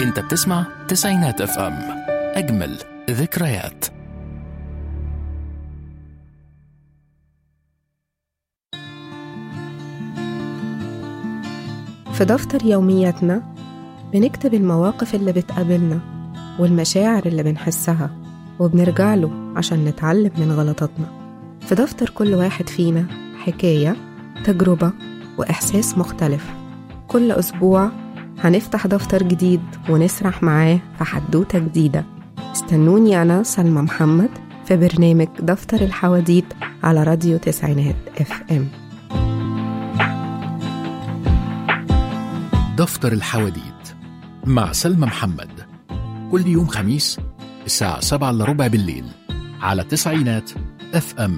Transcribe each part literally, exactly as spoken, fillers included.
انت بتسمع تسعينات اف ام، اجمل ذكريات. في دفتر يومياتنا بنكتب المواقف اللي بتقابلنا والمشاعر اللي بنحسها، وبنرجع له عشان نتعلم من غلطاتنا. في دفتر كل واحد فينا حكاية، تجربة، وإحساس مختلف. كل أسبوع هنفتح دفتر جديد ونسرح معاه في حدوتة جديدة. استنوني أنا سلمى محمد في برنامج دفتر الحواديت على راديو تسعينات اف ام. دفتر الحواديت مع سلمى محمد، كل يوم خميس الساعة سبعة إلا ربع بالليل على تسعينات اف ام.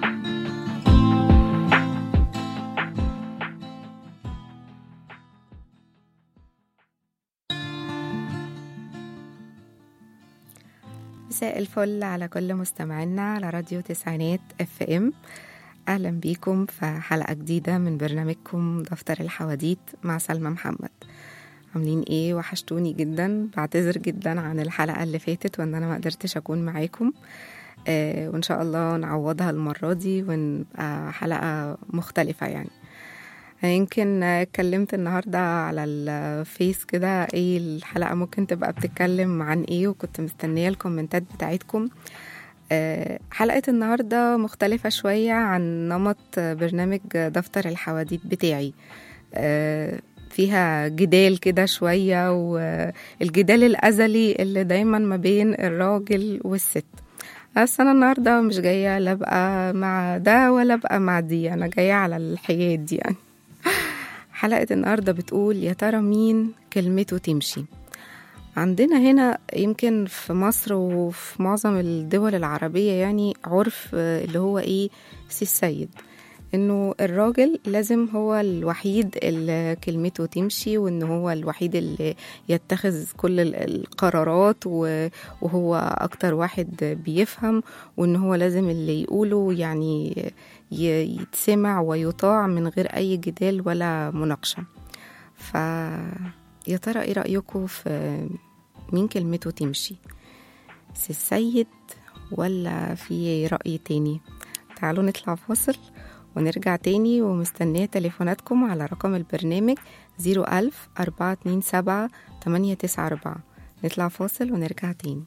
مساء الفل على كل مستمعينا على راديو تسعينات اف ام. اهلا بيكم في حلقة جديدة من برنامجكم دفتر الحواديت مع سلمى محمد. عاملين ايه؟ وحشتوني جدا. بعتذر جدا عن الحلقة اللي فاتت وان انا ما قدرتش اكون معاكم، آه وان شاء الله نعوضها المرة دي ونبقى حلقة مختلفة. يعني يمكن اتكلمت النهاردة على الفيس كده ايه الحلقة ممكن تبقى بتتكلم عن ايه، وكنت مستنية الكومنتات بتاعتكم. أه حلقة النهاردة مختلفة شوية عن نمط برنامج دفتر الحواديت بتاعي. أه فيها جدال كده شوية، والجدال الأزلي اللي دايما ما بين الراجل والست. بس أنا النهاردة مش جاية لا بقى مع ده ولا بقى مع دي، أنا جاية على الحياد دي. يعني حلقة النهاردة بتقول يا ترى مين كلمته تمشي. عندنا هنا يمكن في مصر وفي معظم الدول العربية يعني عرف اللي هو ايه سي السيد، انه الراجل لازم هو الوحيد اللي كلمته تمشي، وانه هو الوحيد اللي يتخذ كل القرارات، وهو اكتر واحد بيفهم، وانه هو لازم اللي يقوله يعني يتسمع ويطاع من غير اي جدال ولا مناقشة. ف يا ترى ايه رأيكم في مين كلمته تمشي، سي السيد ولا في رأي تاني؟ تعالوا نطلع فاصل ونرجع تاني، ومستنية تليفوناتكم على رقم البرنامج زيرو ألف أربعة اتنين سبعة تمانية تسعة أربعة. نطلع فاصل ونرجع تاني.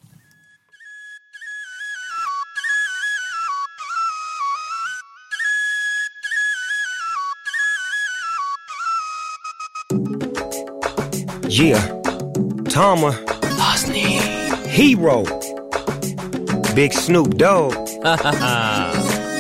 Yeah, Tama, Hero, Big Snoop Dogg. uh,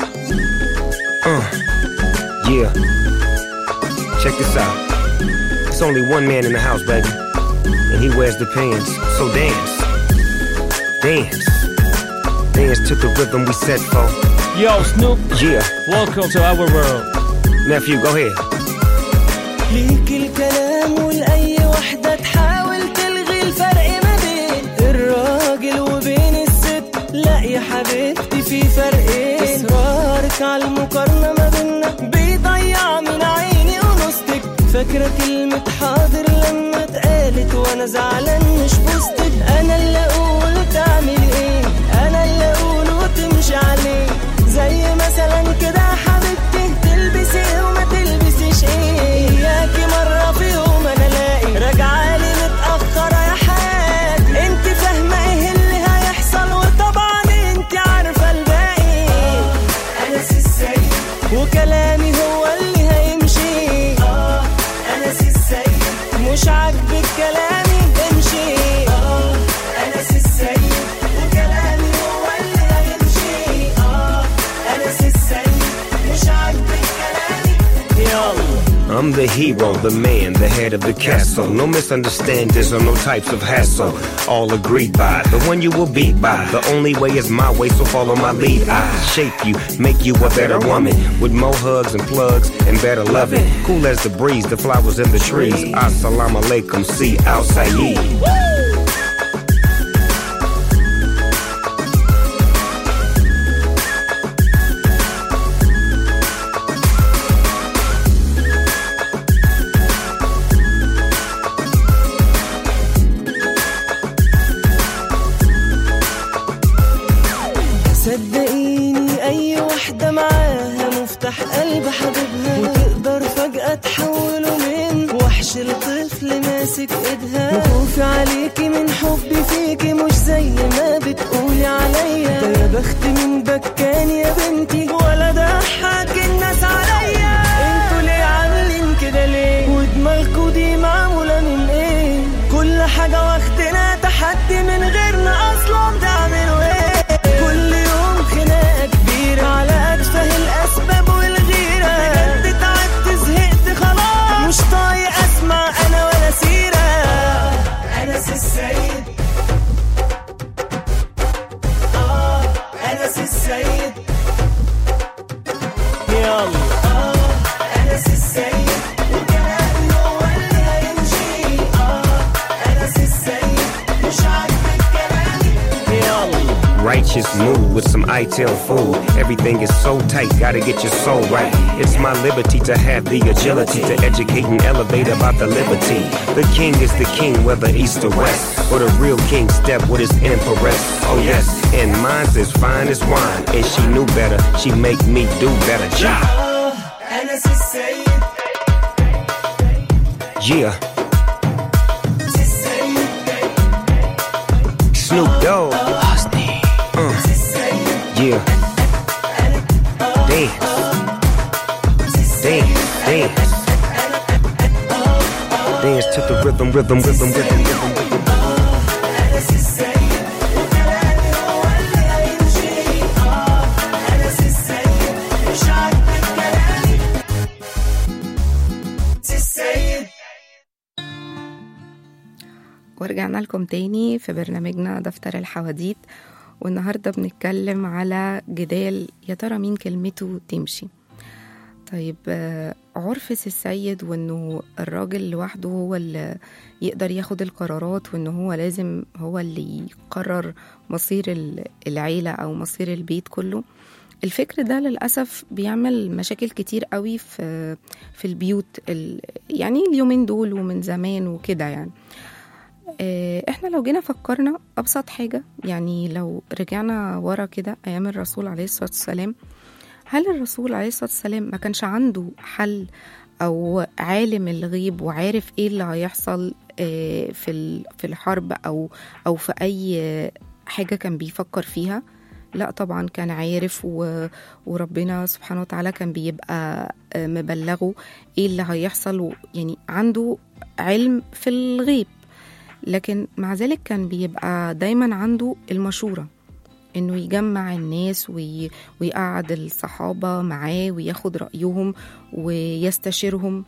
yeah, check this out. It's only one man in the house, baby, and he wears the pants. So dance, dance, dance to the rhythm we set for. Yo, Snoop. Yeah, welcome to our world. Nephew, go ahead. ليك الكلام ولأي وحدة تحاول تلغي الفرق ما بين الراجل وبين الست. لا يا حبيبتي في فرقين، إصرارك على المقارنة ما بيننا بيضيع من عيني ونصتك. فاكرة كلمة حاضر لما اتقالت وانا زعلان مش بوستك. انا اللي اقول تعمل ايه، انا اللي اقول وتمشي عليه. زي مثلا كده حبيبتي تلبسي ايه وما تلبسيش ايه. اياكي مرة في يوم انا الاقي راجعالي متأخرة يا حياتي. انت فاهمة ايه اللي هيحصل، وطبعا انت عارفة الباقي. انا سي السيد وكلامي هو اللي هيمشي. اه انا سي السيد مش عاجبك كلامي امشي. اه انا سي السيد وكلامي هو اللي هيمشي. اه انا سي السيد مش عاجبك كلامي يلا. I'm the hero, the man, the head of the castle. No misunderstandings or no types of hassle. All agreed by, the one you will beat by. The only way is my way, so follow my lead. I shape you, make you a better woman. With more hugs and plugs and better loving. Cool as the breeze, the flowers in the trees. Assalamu alaikum, see outside. بخت من بكان يا بنتي ولا ضحك الناس عليا. انتوا ليه عاملين كده ليه؟ ودماغكوا دي معمولة من ايه؟ كل حاجة واخدنا تحدي من غيرنا اصلا تعملوا ايه؟ كل يوم خناقة كبيرة على اتفه الاسباب والغيرة. بجد تعبت زهقت خلاص مش طايق اسمع انا ولا سيرة. انس السيد اه انس السيد يلا اه انس السيد وكلامي هو اللي هيمشي. اه انس السيد مش عاجبك كلامي يلا. Righteous mood with some itel food. Everything is so tight, gotta get your soul right. It's my liberty to have the agility to educate and elevate about the liberty. The king is the king, whether east or west. Or the real king step with his empress. Oh yes, and mine's as fine as wine. And she knew better, she make me do better. Ja! انس السيد Yeah. Snoop Dogg. Uh. Yeah. Dance. Dance. Dance. Dance to the rhythm, rhythm, rhythm, rhythm, rhythm, rhythm. انس السيد وكلامي هو اللي هيمشي. اه انس السيد مش عاجبك كلامي. السيد ورجعنا لكم تاني في برنامجنا دفتر الحواديت، والنهاردة بنتكلم على جدال يا ترى مين كلمته تمشي. طيب آه، عرف السيد وانه الراجل لوحده هو اللي يقدر ياخد القرارات، وانه هو لازم هو اللي يقرر مصير العيلة او مصير البيت كله. الفكر ده للأسف بيعمل مشاكل كتير قوي في في البيوت يعني اليومين دول ومن زمان وكده. يعني احنا لو جينا فكرنا ابسط حاجة، يعني لو رجعنا ورا كده ايام الرسول عليه الصلاة والسلام، هل الرسول عليه الصلاة والسلام ما كانش عنده حل او عالم الغيب وعارف ايه اللي هيحصل في في الحرب او او في اي حاجة كان بيفكر فيها؟ لا طبعا كان عارف، وربنا سبحانه وتعالى كان بيبقى مبلغه ايه اللي هيحصل، يعني عنده علم في الغيب. لكن مع ذلك كان بيبقى دايما عنده المشورة، انه يجمع الناس وي... ويقعد الصحابة معاه وياخد رأيهم ويستشيرهم.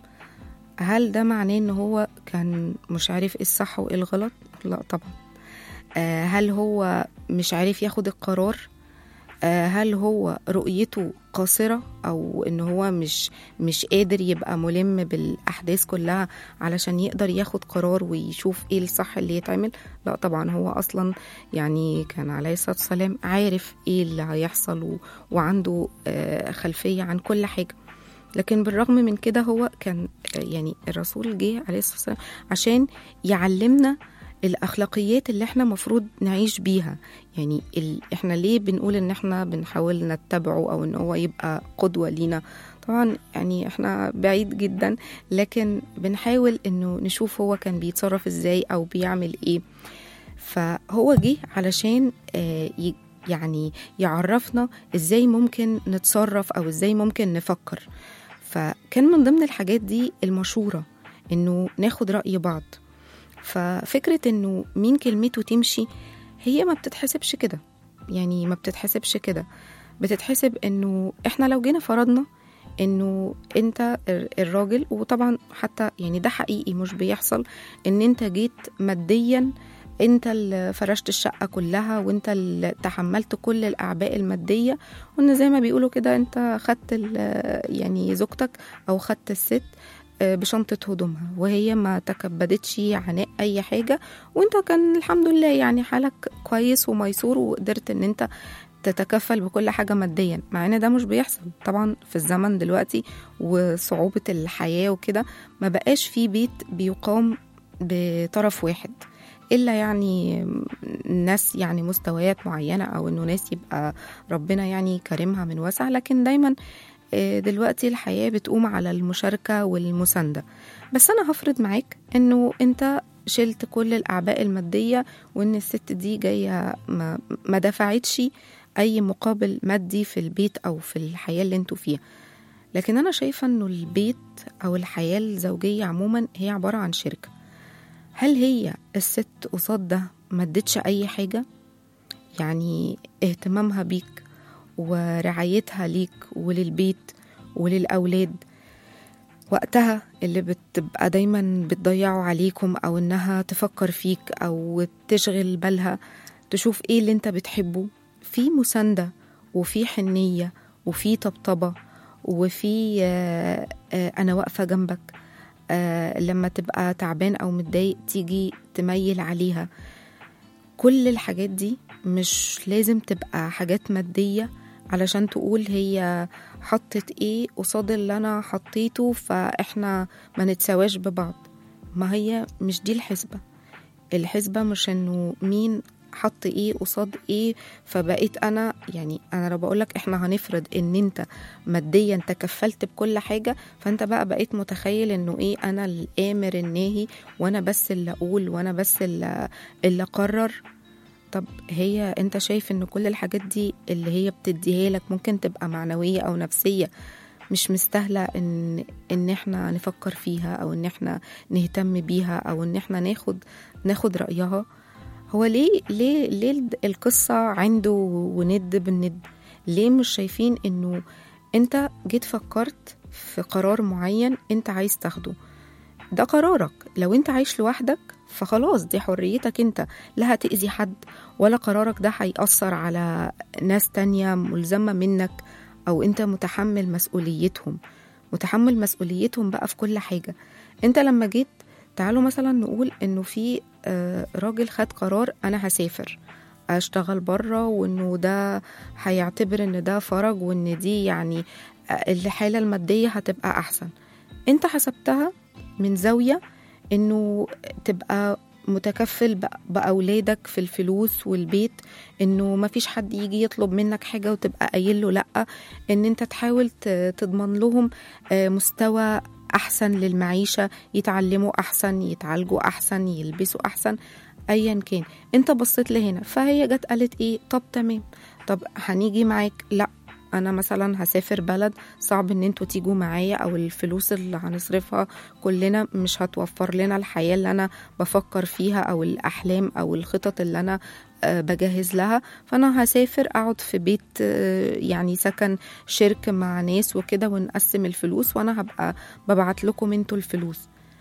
هل ده معناه ان هو كان مش عارف ايه الصح وايه الغلط؟ لا طبعا. آه هل هو مش عارف ياخد القرار؟ آه هل هو رؤيته قاصرة، او ان هو مش مش قادر يبقى ملم بالاحداث كلها علشان يقدر ياخد قرار ويشوف ايه الصح اللي يتعمل؟ لا طبعا، هو اصلا يعني كان عليه الصلاة والسلام عارف ايه اللي هيحصل و... وعنده آه خلفية عن كل حاجة. لكن بالرغم من كده هو كان يعني الرسول جه عليه الصلاة والسلام عشان يعلمنا الأخلاقيات اللي احنا مفروض نعيش بيها. يعني ال... احنا ليه بنقول ان احنا بنحاول نتبعه او ان هو يبقى قدوة لينا؟ طبعا يعني احنا بعيد جدا، لكن بنحاول انه نشوف هو كان بيتصرف ازاي او بيعمل ايه. فهو جه علشان آه ي... يعني يعرفنا ازاي ممكن نتصرف او ازاي ممكن نفكر. فكان من ضمن الحاجات دي المشورة، انه ناخد رأي بعض. ففكرة انه مين كلمته تمشي هي ما بتتحسبش كده، يعني ما بتتحسبش كده. بتتحسب انه احنا لو جينا فرضنا انه انت الراجل، وطبعا حتى يعني ده حقيقي مش بيحصل، ان انت جيت ماديا انت اللي فرشت الشقة كلها وانت اللي تحملت كل الأعباء المادية، وان زي ما بيقولوا كده انت خدت يعني زوجتك او خدت الست بشنطة هدومها وهي ما تكبدتش عناء أي حاجة، وانت كان الحمد لله يعني حالك كويس وميسور وقدرت ان انت تتكفل بكل حاجة ماديا. مع ان ده مش بيحصل طبعا في الزمن دلوقتي وصعوبة الحياة وكده، ما بقاش في بيت بيقام بطرف واحد، إلا يعني ناس يعني مستويات معينة أو إنه ناس يبقى ربنا يعني كرمها من واسع. لكن دايما دلوقتي الحياة بتقوم على المشاركة والمساندة. بس أنا هفرض معاك إنه أنت شلت كل الأعباء المادية، وإن الست دي جاية ما, ما دفعتش أي مقابل مادي في البيت أو في الحياة اللي انتوا فيها. لكن أنا شايفة أنه البيت أو الحياة الزوجية عموما هي عبارة عن شركة. هل هي الست قصاد ده ما ادتش أي حاجة؟ يعني اهتمامها بيك ورعايتها ليك وللبيت وللأولاد، وقتها اللي بتبقى دايما بتضيعه عليكم، أو إنها تفكر فيك أو تشغل بالها تشوف إيه اللي انت بتحبه، في مساندة وفي حنية وفي طبطبة وفي آه آه أنا واقفة جنبك. آه لما تبقى تعبان أو متضايق تيجي تميل عليها. كل الحاجات دي مش لازم تبقى حاجات مادية علشان تقول هي حطت ايه قصاد اللي انا حطيته فاحنا ما نتسواش ببعض. ما هي مش دي الحسبة. الحسبة مش انه مين حط ايه قصاد ايه فبقيت انا، يعني انا لو بقولك احنا هنفرض ان انت ماديا تكفلت بكل حاجة، فانت بقى بقيت متخيل انه ايه انا الامر الناهي وانا بس اللي اقول وانا بس اللي, اللي اقرر. طب هي انت شايف ان كل الحاجات دي اللي هي بتديها لك ممكن تبقى معنوية او نفسية مش مستاهلة ان, إن احنا نفكر فيها او ان احنا نهتم بيها او ان احنا ناخد, ناخد رأيها؟ هو ليه, ليه, ليه القصة عنده وند بالند؟ ليه مش شايفين انه انت جيت فكرت في قرار معين انت عايز تاخده؟ ده قرارك. لو انت عايش لوحدك فخلاص دي حريتك انت، لا هتأذي حد ولا قرارك ده هيأثر على ناس تانية ملزمة منك او انت متحمل مسؤوليتهم. متحمل مسؤوليتهم بقى في كل حاجة. انت لما جيت تعالوا مثلا نقول انه في راجل خد قرار انا هسافر اشتغل بره، وانه ده هيعتبر ان ده فرج وان دي يعني الحالة المادية هتبقى احسن. انت حسبتها من زاوية انه تبقى متكفل بأولادك في الفلوس والبيت، انه ما فيش حد يجي يطلب منك حاجة وتبقى قايل له لأ، ان انت تحاول تضمن لهم مستوى أحسن للمعيشة، يتعلموا أحسن، يتعالجوا أحسن، يلبسوا أحسن، أيا كان. انت بصيت لهنا فهي جت قالت ايه؟ طب تمام، طب هنيجي معاك. لأ، أنا مثلا هسافر بلد صعب ان انتوا تيجوا معايا، او الفلوس اللي هنصرفها كلنا مش هتوفر لنا الحياة اللي انا بفكر فيها او الأحلام او الخطط اللي انا بجهز لها. فانا هسافر اقعد في بيت يعني سكن شرك مع ناس وكده ونقسم الفلوس وانا هبقى ببعت لكم انتوا الفلوس.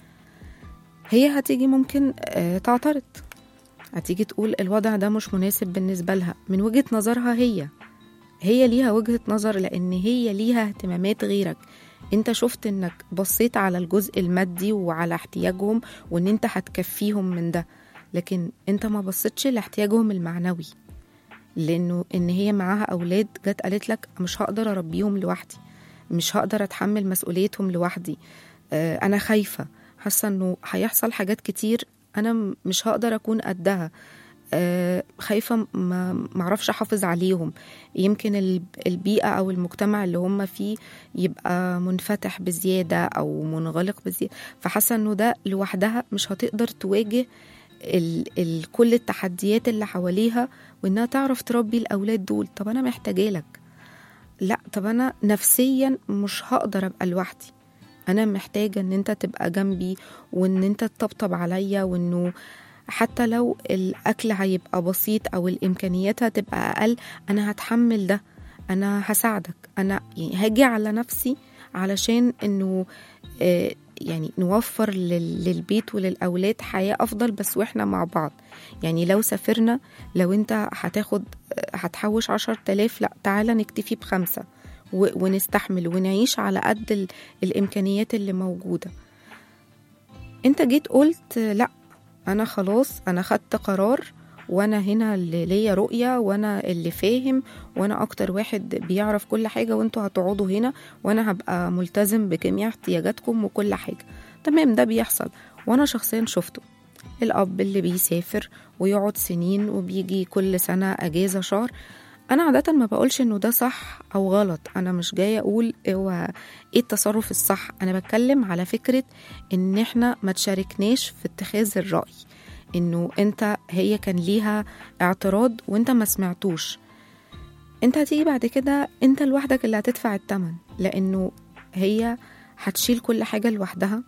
هي هتيجي ممكن تعترض، هتيجي تقول الوضع ده مش مناسب بالنسبة لها من وجهة نظرها. هي هي ليها وجهة نظر لأن هي ليها اهتمامات غيرك. انت شفت انك بصيت على الجزء المادي وعلى احتياجهم وان انت هتكفيهم من ده، لكن انت ما بصيتش لاحتياجهم المعنوي، لانه ان هي معاها اولاد جت قالت لك مش هقدر اربيهم لوحدي، مش هقدر اتحمل مسؤوليتهم لوحدي، اه انا خايفة، حاسة انه هيحصل حاجات كتير انا مش هقدر اكون قدها، أه خايفة ما معرفش أحافظ عليهم، يمكن البيئة أو المجتمع اللي هم فيه يبقى منفتح بزيادة أو منغلق بزيادة، فحاسة أنه ده لوحدها مش هتقدر تواجه ال ال كل التحديات اللي حواليها وإنها تعرف تربي الأولاد دول. طب أنا محتاجة لك، لا طب أنا نفسيا مش هقدر أبقى لوحدي، أنا محتاجة أن أنت تبقى جنبي وأن أنت تطبطب عليا، وأنه حتى لو الأكل هيبقى بسيط أو الإمكانيات هتبقى أقل أنا هتحمل ده، أنا هساعدك، أنا يعني هاجي على نفسي علشان أنه آه يعني نوفر للبيت وللأولاد حياة أفضل بس وإحنا مع بعض. يعني لو سافرنا، لو أنت هتاخد هتحوش عشر تلاف، لا تعالى نكتفي بخمسة ونستحمل ونعيش على قد الإمكانيات اللي موجودة. أنت جيت قلت لا أنا خلاص أنا خدت قرار وأنا هنا اللي ليا رؤية وأنا اللي فاهم وأنا أكتر واحد بيعرف كل حاجة وأنتوا هتقعدوا هنا وأنا هبقى ملتزم بجميع احتياجاتكم وكل حاجة. تمام، ده بيحصل وأنا شخصيا شفته. الأب اللي بيسافر ويقعد سنين وبيجي كل سنة أجازة شهر. أنا عادة ما بقولش إنه ده صح أو غلط، أنا مش جاية أقول هو إيه التصرف الصح، أنا بتكلم على فكرة إن إحنا ما تشاركناش في اتخاذ الرأي، إنه أنت هي كان ليها اعتراض وأنت ما سمعتوش. انت هتيجي بعد كده انت لوحدك اللي هتدفع الثمن، لانه هي هتشيل كل حاجة لوحدها،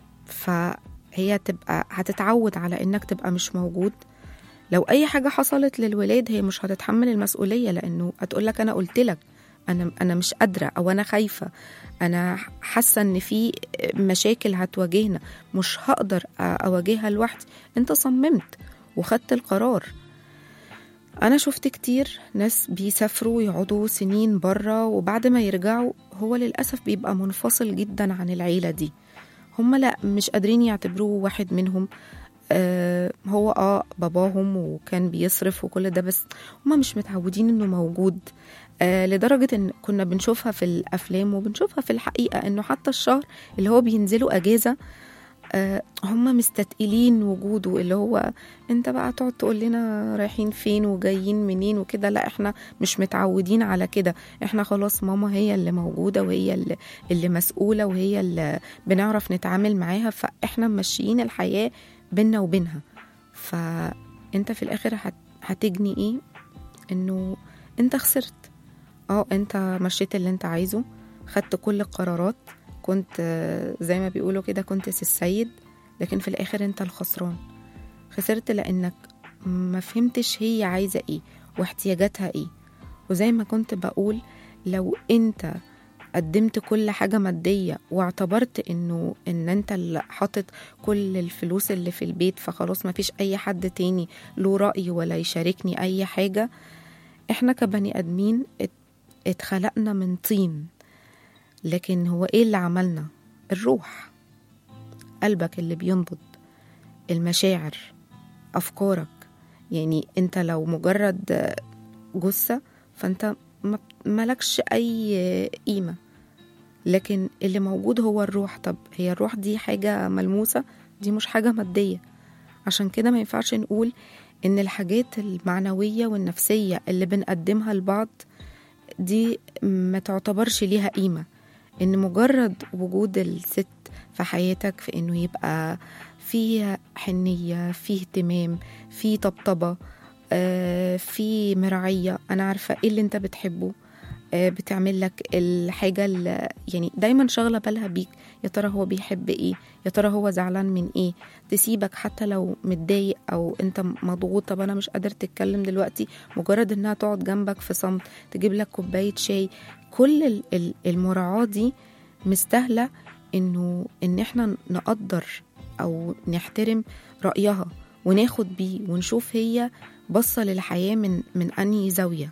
فهي تبقى هتتعود على انك تبقى مش موجود. لو اي حاجة حصلت للولاد هي مش هتتحمل المسؤولية، لانه هتقولك انا قلتلك انا انا مش قادرة، او انا خايفة، انا حاسة ان في مشاكل هتواجهنا مش هقدر اواجهها لوحدي. انت صممت وخدت القرار. أنا شفت كتير ناس بيسافروا ويقعدوا سنين برا، وبعد ما يرجعوا هو للأسف بيبقى منفصل جدا عن العيلة دي. هم لا مش قادرين يعتبروه واحد منهم. آه هو آه باباهم وكان بيصرف وكل ده، بس هم مش متعودين إنه موجود. آه لدرجة إن كنا بنشوفها في الأفلام وبنشوفها في الحقيقة، إنه حتى الشهر اللي هو بينزلوا أجازة آه هم مستتقلين وجوده، اللي هو انت بقى تقعد تقول لنا رايحين فين وجايين منين وكده. لا احنا مش متعودين على كده، احنا خلاص ماما هي اللي موجودة وهي اللي, اللي مسؤولة وهي اللي بنعرف نتعامل معاها، فاحنا ماشيين الحياة بينا وبينها. فانت في الاخر هت هتجني ايه؟ انه انت خسرت. اه انت مشيت اللي انت عايزه، خدت كل القرارات، كنت زي ما بيقولوا كده كنت السيد، لكن في الآخر انت الخسران. خسرت لأنك ما فهمتش هي عايزة ايه واحتياجاتها ايه. وزي ما كنت بقول، لو انت قدمت كل حاجة مادية واعتبرت انه ان انت اللي حاطط كل الفلوس اللي في البيت، فخلاص ما فيش اي حد تاني له رأي ولا يشاركني اي حاجة. احنا كبني ادمين اتخلقنا من طين، لكن هو ايه اللي عملنا؟ الروح، قلبك اللي بينبض، المشاعر، افكارك. يعني انت لو مجرد جثة فانت ملكش اي قيمة، لكن اللي موجود هو الروح. طب هي الروح دي حاجة ملموسة؟ دي مش حاجة مادية. عشان كده ما ينفعش نقول ان الحاجات المعنوية والنفسية اللي بنقدمها لبعض دي ما تعتبرش ليها قيمة. ان مجرد وجود الست في حياتك، في انه يبقى فيه حنية، فيه اهتمام، فيه طبطبة، آه فيه مراعية، انا عارفة ايه اللي انت بتحبه، آه بتعمل لك الحاجة اللي يعني دايما شغلة بالها بيك. يا ترى هو بيحب ايه؟ يا ترى هو زعلان من ايه؟ تسيبك حتى لو متضايق او انت مضغوط، طب انا مش قادر تتكلم دلوقتي، مجرد انها تقعد جنبك في صمت، تجيب لك كوباية شاي. كل المراعاة دي مستاهلة انه ان احنا نقدر او نحترم رأيها وناخد بيه ونشوف هي بصة للحياة من من انهي زاوية.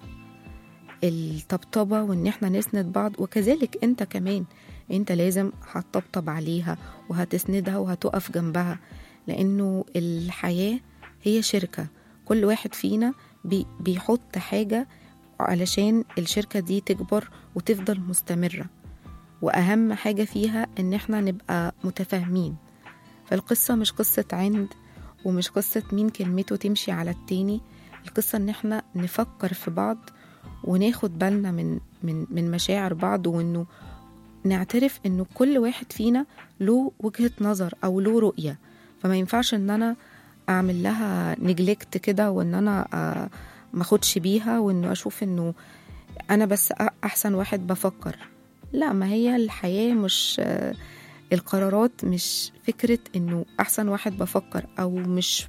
الطبطبة وان احنا نسند بعض، وكذلك انت كمان انت لازم هتطبطب عليها وهتسندها وهتقف جنبها، لانه الحياة هي شركة. كل واحد فينا بي بيحط حاجة علشان الشركة دي تكبر وتفضل مستمرة، وأهم حاجة فيها إن احنا نبقى متفاهمين. فالقصة مش قصة عند، ومش قصة مين كلمته تمشي على التاني. القصة إن احنا نفكر في بعض وناخد بالنا من, من, من مشاعر بعض، وإنه نعترف إنه كل واحد فينا له وجهة نظر أو له رؤية. فما ينفعش إن أنا أعمل لها نجلكت كده، وإن أنا أ... ما خدش بيها، وانه اشوف انه انا بس احسن واحد بفكر. لا، ما هي الحياة مش القرارات مش فكرة انه احسن واحد بفكر، او مش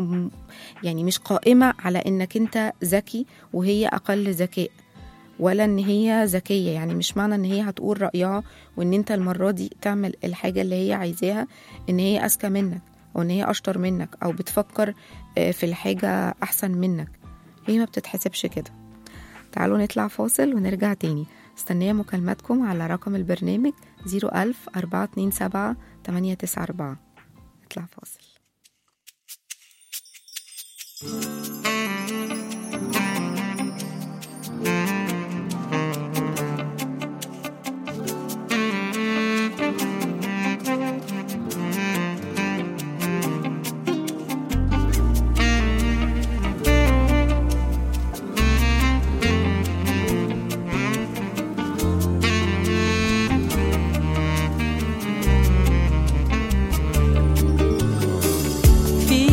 يعني مش قائمة على انك انت ذكي وهي اقل ذكاء، ولا ان هي ذكية. يعني مش معنى ان هي هتقول رأيها وان انت المرة دي تعمل الحاجة اللي هي عايزاها ان هي اذكى منك، او ان هي اشطر منك، او بتفكر في الحاجة احسن منك. هي ما بتتحسبش كده. تعالوا نطلع فاصل ونرجع تاني. استنيه مكالماتكم على رقم البرنامج زيرو ألف أربعة اتنين سبعة تمانية تسعة أربعة. نطلع فاصل.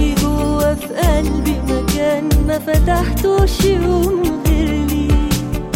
ما فتحتوش يوم غير لي،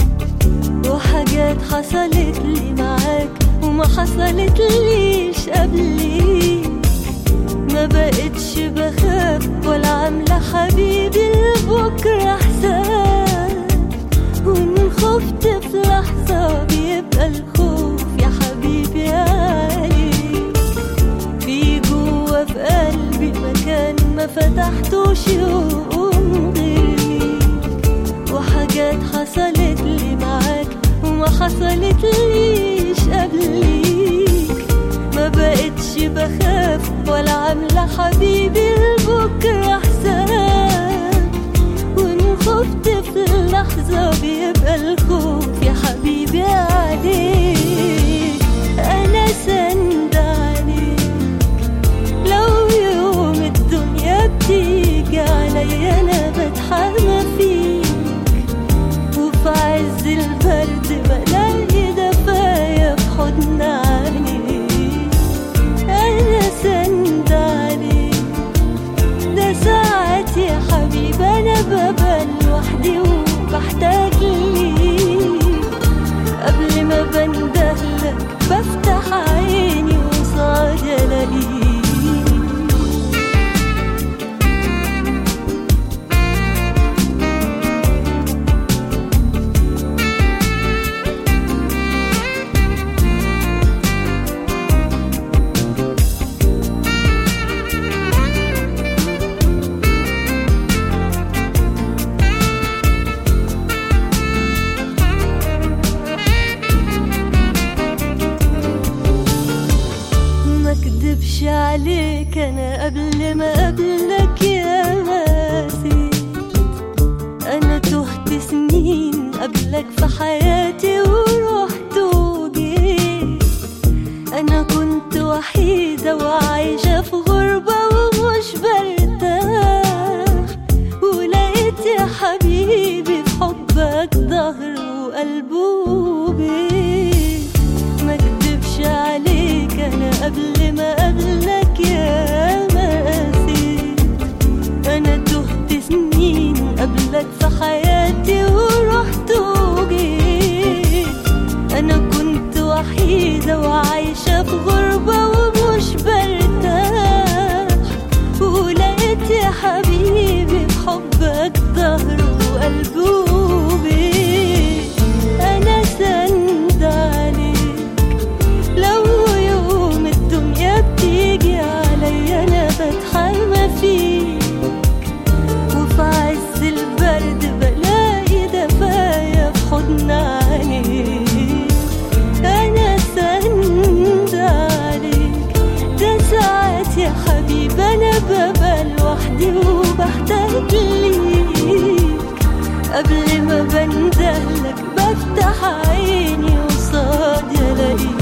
حاجات حصلت لي معاك وما حصلت ليش قبلي، ما بقتش بخاف ولا عاملة حبيبي لبكرة حساب، وإن خفت في لحظة بيبقى الخوف يا حبيبي عالي، في جوا في قلبي مكان ما فتحتوش يوم غيري، وحاجات حصلت لي معاك وما حصلت ليش قبليك، ما بقتش بخاف ولا عاملة حبيبي لبكرة حساب، وإن خفت في اللحظة بيبقى الخوف يا حبيبي عليك، أنا سند عليك، لو يوم الدنيا بتيجي عليا أنا بتحمى فيك، وفي عز البرد بلاقي دفايا في حضن عينيك، أنا سند عليك، ده ساعات يا حبيبي أنا ببقى لوحدي وبحتاج ليك، قبل ما بندهلك بفتح عيني وصعد ألاقيك. مكدبش عليك أنا قبل ما قبلك يا ماسي، أنا تهت سنين قبلك في حياتي ورحت وجيت، أنا كنت وحيدة وعايشة في غربة ومش برتاح، ولقيت يا حبيبي في حبك ظهر وقلب وبيت، مكدبش عليك أنا قبل ما قبلك يا ماسيت، أنا تهت سنين قبلك في حياتي ورحت وجيت، أنا كنت وحيدة وعايشة في غربة ومش برتاح، ولقيت يا حبيبي في حبك ظهر وقلب وبيت، أنا سند عليك، لو يوم الدنيا بتيجي عليا أنا بتحمى فيك، وفي عز البرد بلاقي دفايا في حضن عينيك، أنا سند عليك، ده ساعات يا حبيبي أنا ببقى لوحدي وبحتاج ليك، قبل ما بندهلك بفتح عيني وصاد ألاقيك.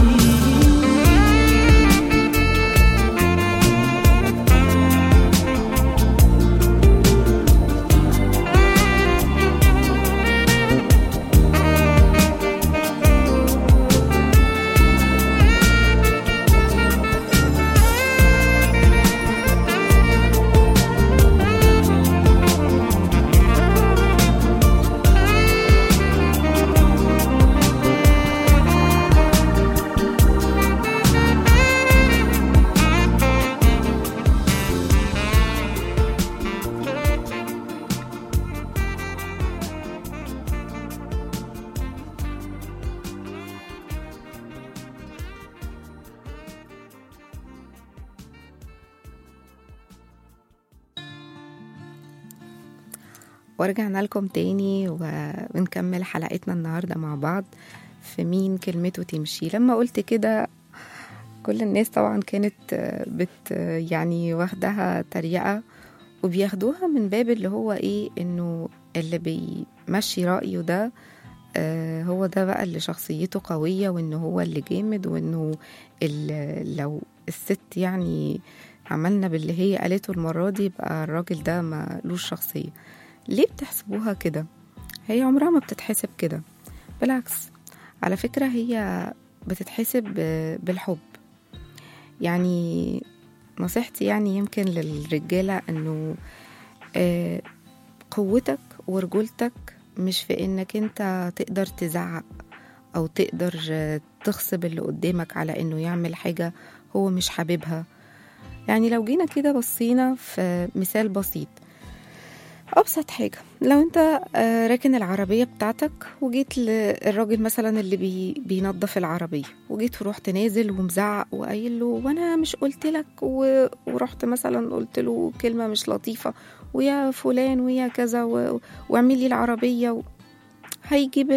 ورجعنا لكم تاني ونكمل حلقتنا النهاردة مع بعض في مين كلمته تمشي. لما قلت كده كل الناس طبعا كانت بت يعني واخدها تريقة وبياخدوها من باب اللي هو ايه، انه اللي بيمشي رأيه ده آه هو ده بقى اللي شخصيته قوية، وانه هو اللي جامد، وانه لو الست يعني عملنا باللي هي قالته المرة دي يبقى الراجل ده ما لوش شخصية. ليه بتحسبوها كده؟ هي عمرها ما بتتحسب كده، بالعكس على فكرة هي بتتحسب بالحب. يعني نصيحتي يعني يمكن للرجالة انه آه قوتك ورجولتك مش في انك انت تقدر تزعق أو تقدر تغصب اللي قدامك على إنه يعمل حاجة هو مش حاببها. يعني لو جينا كده بصينا في مثال بسيط، أبسط حاجة، لو أنت راكن العربية بتاعتك وجيت للراجل مثلا اللي بي بينظف العربية، وجيت ورحت نازل ومزعق وقايل له وأنا مش قلت لك، ورحت مثلا قلت له كلمة مش لطيفة، ويا فلان ويا كذا واعمل لي العربية و... هيجيب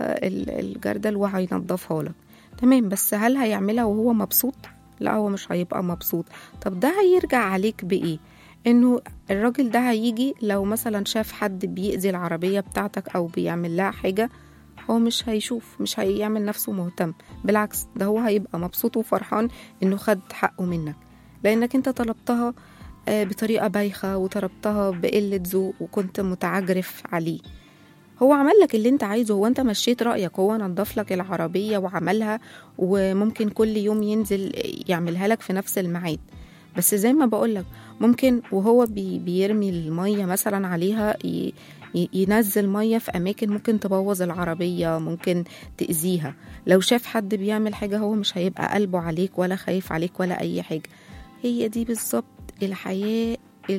الجردل وهينظفها لك، تمام، بس هل هيعملها وهو مبسوط؟ لا، هو مش هيبقى مبسوط. طب ده هيرجع عليك بإيه؟ إنه الراجل ده هيجي لو مثلا شاف حد بيأذي العربية بتاعتك أو بيعمل لها حاجة، هو مش هيشوف، مش هيعمل نفسه مهتم، بالعكس ده هو هيبقى مبسوط وفرحان إنه خد حقه منك، لأنك أنت طلبتها بطريقة بايخة وطلبتها بقلة ذوق وكنت متعجرف عليه. هو عمل لك اللي انت عايزه، هو انت مشيت رأيك، هو نظف لك العربية وعملها، وممكن كل يوم ينزل يعملها لك في نفس الميعاد. بس زي ما بقولك ممكن وهو بي بيرمي المية مثلا عليها ينزل مية في أماكن ممكن تبوظ العربية، ممكن تأذيها. لو شاف حد بيعمل حاجة هو مش هيبقى قلبه عليك ولا خايف عليك ولا أي حاجة. هي دي بالظبط الحياة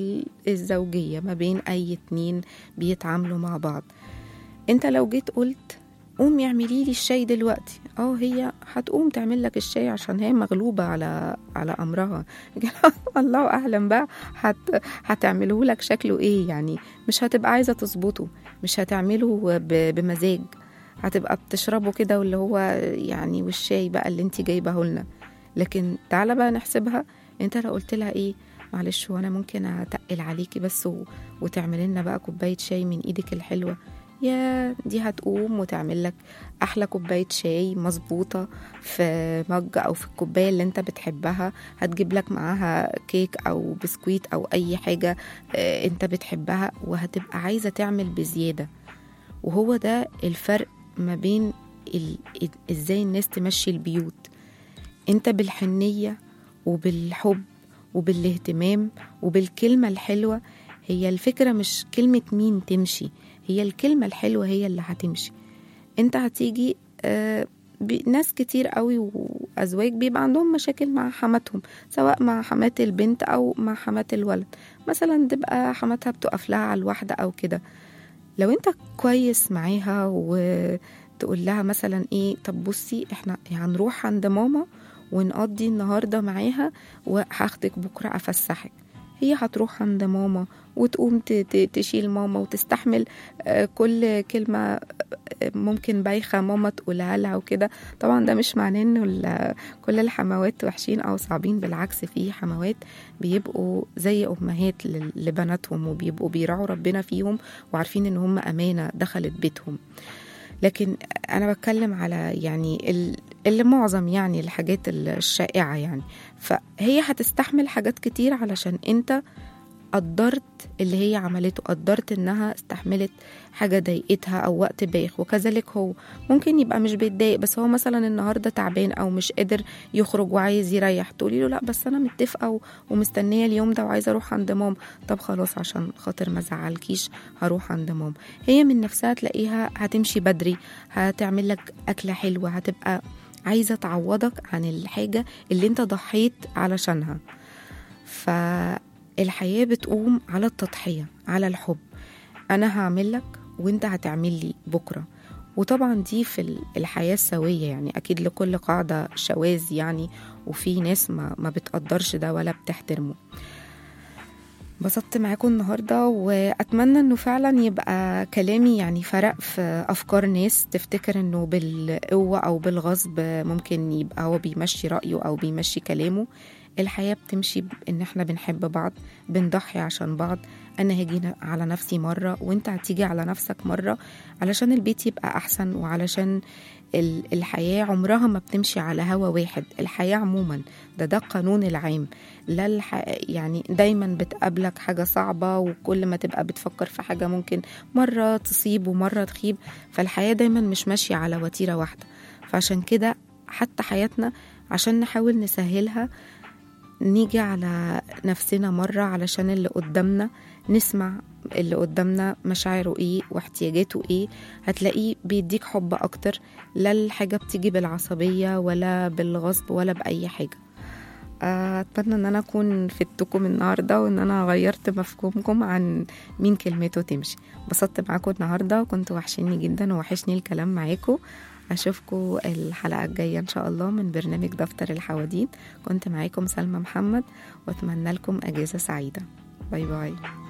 الزوجية ما بين أي اتنين بيتعاملوا مع بعض. انت لو جيت قلت قوم يعملي لي الشاي دلوقتي، اه هي هتقوم تعمل لك الشاي عشان هي مغلوبة على على امرها. الله اعلم بقى هت هتعمله لك شكله ايه، يعني مش هتبقى عايزة تظبطه، مش هتعمله بمزاج، هتبقى بتشربه كده واللي هو يعني والشاي بقى اللي انت جايبه لنا. لكن تعالى بقى نحسبها، انت لو قلت لها ايه، معلش وانا ممكن اتقل عليكي بس و... وتعمل لنا بقى كوباية شاي من ايدك الحلوة، يا دي هتقوم وتعمل لك احلى كوبايه شاي مظبوطه في مج او في الكوبايه اللي انت بتحبها، هتجيب لك معاها كيك او بسكويت او اي حاجه انت بتحبها، وهتبقى عايزه تعمل بزياده. وهو ده الفرق ما بين ال... ازاي الناس تمشي البيوت. انت بالحنيه وبالحب وبالاهتمام وبالكلمه الحلوه. هي الفكره مش كلمه مين تمشي، هي الكلمة الحلوة هي اللي هتمشي. انت هتيجي آه ناس كتير قوي وأزواج بيبقى عندهم مشاكل مع حماتهم، سواء مع حمات البنت أو مع حمات الولد، مثلا تبقى حماتها بتقف لها على الواحدة أو كده. لو انت كويس معاها وتقول لها مثلا ايه، طب بصي احنا هنروح عند ماما ونقضي النهاردة معاها وهاخدك بكرة أفسحك، هي هتروح عند ماما وتقوم تشيل ماما وتستحمل كل كلمة ممكن بايخة ماما تقولها لها وكده. طبعا ده مش معناه انه كل الحموات وحشين او صعبين، بالعكس في حموات بيبقوا زي امهات لبناتهم وبيبقوا بيراعوا ربنا فيهم وعارفين ان هم امانة دخلت بيتهم. لكن انا بتكلم على يعني اللي معظم يعني الحاجات الشائعة، يعني فهي هتستحمل حاجات كتير علشان انت قدرت اللي هي عملته، قدرت انها استحملت حاجة ضايقتها او وقت بايخ. وكذلك هو ممكن يبقى مش بيتضايق، بس هو مثلا النهاردة تعبان او مش قادر يخرج وعايز يريح، تقولي له لا بس انا متفقة ومستنية اليوم ده وعايزة اروح عند مام. طب خلاص عشان خاطر ما زعلكيش هروح عند مام. هي من نفسها تلاقيها هتمشي بدري، هتعمل لك اكلة حلوة، هتبقى عايزة تعوضك عن الحاجة اللي انت ضحيت علشانها. فالحياة بتقوم على التضحية، على الحب. أنا هعمل لك وانت هتعمل لي بكرة. وطبعا دي في الحياة السوية، يعني أكيد لكل قاعدة شواذ يعني، وفي ناس ما, ما بتقدرش ده ولا بتحترمه. بسطت معاكم النهاردة وأتمنى أنه فعلا يبقى كلامي يعني فرق في أفكار ناس تفتكر أنه بالقوة أو بالغصب ممكن يبقى هو بيمشي رأيه أو بيمشي كلامه. الحياة بتمشي بأن احنا بنحب بعض، بنضحي عشان بعض. أنا هاجي على نفسي مرة وانت هتيجي على نفسك مرة، علشان البيت يبقى أحسن، وعلشان الحياة عمرها ما بتمشي على هوا واحد. الحياة عموما ده ده قانون العام. لا الح... يعني دايما بتقابلك حاجة صعبة، وكل ما تبقى بتفكر في حاجة ممكن مرة تصيب ومرة تخيب. فالحياة دايما مش ماشية على وتيرة واحدة. فعشان كده حتى حياتنا عشان نحاول نسهلها نيجي على نفسنا مرة علشان اللي قدامنا، نسمع اللي قدامنا مشاعره ايه واحتياجاته ايه، هتلاقيه بيديك حب اكتر، لا الحاجة بتيجي بالعصبية ولا بالغصب ولا بأي حاجة. اتمنى ان انا اكون فدتكم النهارده وان انا غيرت مفهومكم عن مين كلمته تمشي. بسطت معاكم النهارده وكنت وحشيني جدا ووحشني الكلام معاكم. اشوفكم الحلقه الجايه ان شاء الله من برنامج دفتر الحواديت. كنت معاكم سلمى محمد واتمنى لكم اجازه سعيده. باي باي.